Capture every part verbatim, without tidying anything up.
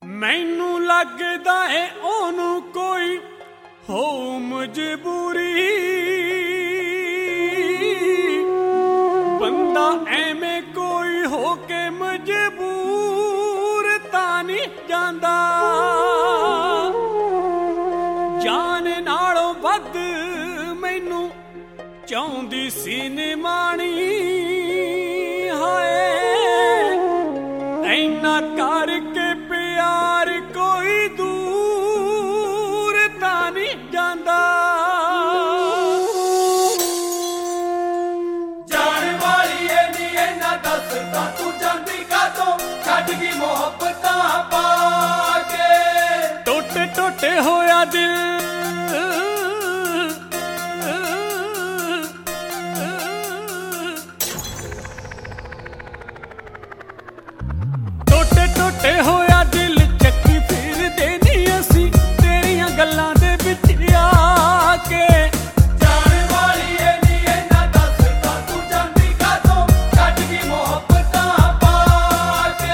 मैनू लगदा है ओनू कोई हो मजबूरी, बंदा एवें कोई हो के मजबूर तां नहीं जांदा। जान नालों वध मैनू चाहुंदी सी निमाणी, हाय ऐना करके प्यार कोई दूर तां नहीं जांदा। जान वाली ए नी ऐना दस तां तू जांदी कातों, छड्ड गई मोहब्बतां पाके। टोटे टोटे होया दिल टोटे होया दिल चक्की फिर देनी असी तेरिया गल्लां दे विच आके। जान वाली ए नी ऐना दस तां तू जांदी कातों, छड्ड गई मोहब्बतां पाके।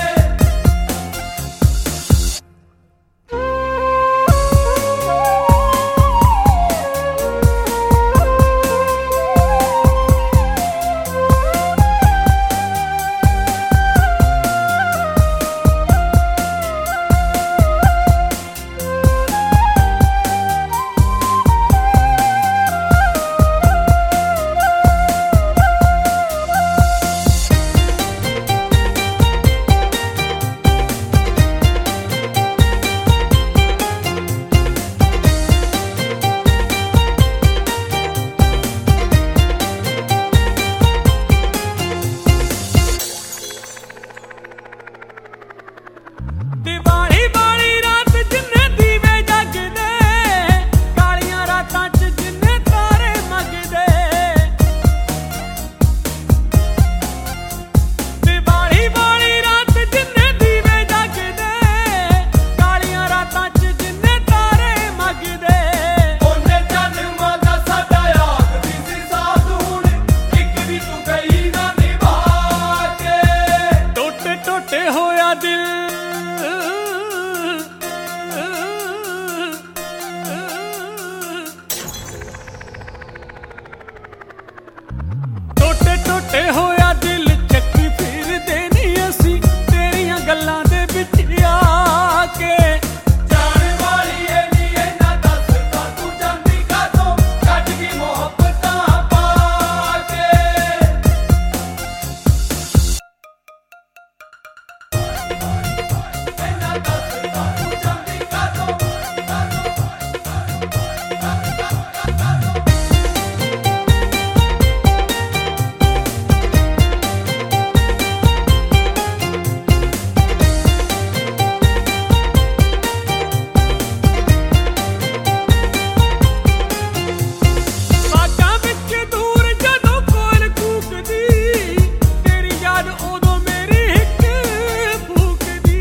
दिवाली वाली रात जिन्ने दीवे जगदे, कालियां रातां च जिन्ने तारे मगदे। दिवाली वाली रात जिन्ने दीवे जगदे, कालियां रातां च जिन्ने तारे मगदे। ओने जन्मां दा साडा आखदी सी साथ हुण, इक भी तू गई ना निभा के। टोटे टोटे होया दिल टोटे टोटे होया दिल चक्की फिर देनी असी तेरिया गल्लां दे विच आके। जान वाली ए नी ऐना दस तां तू जांदी कातों, छड्ड गई मोहब्बतां पाके। ऐना दस तां तू जांदी कातों, बागां विच दूर जदों कोल कूकदी, तेरी याद उदों मेरी हिक फूकदी।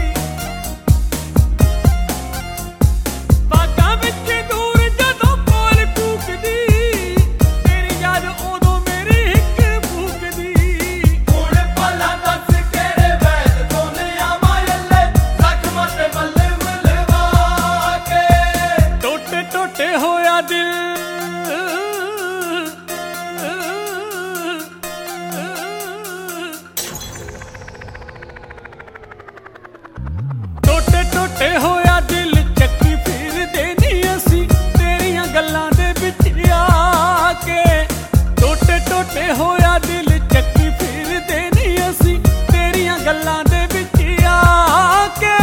बागां विच दूर जदों कोल कूकदी, तेरी याद उदों मेरी हिक फूकदी। हुण भला दस केड़े वैद तो ने आवां अल्ले, जख्मां ते मल्ले मलवा के। टोटे टोटे होया दिल टोटे टोटे होया दिल चक्की फिर देनी असी तेरिया गल्लां दे विच आके। टोटे टोटे होया दिल चक्की फिर देनी असी तेरिया गल्लां दे विच आके।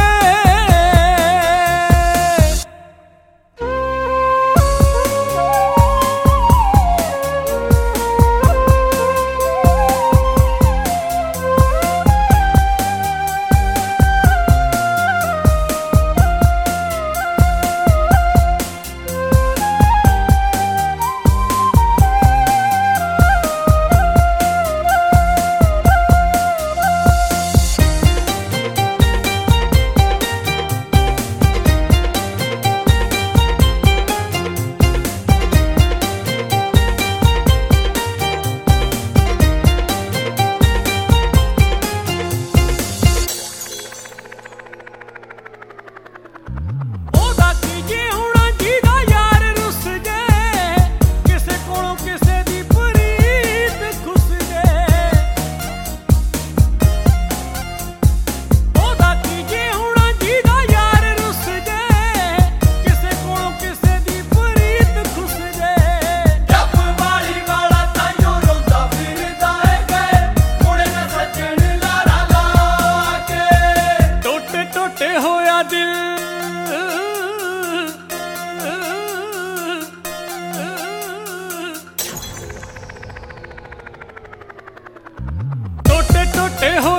ਟੋਟੇ ਹੋ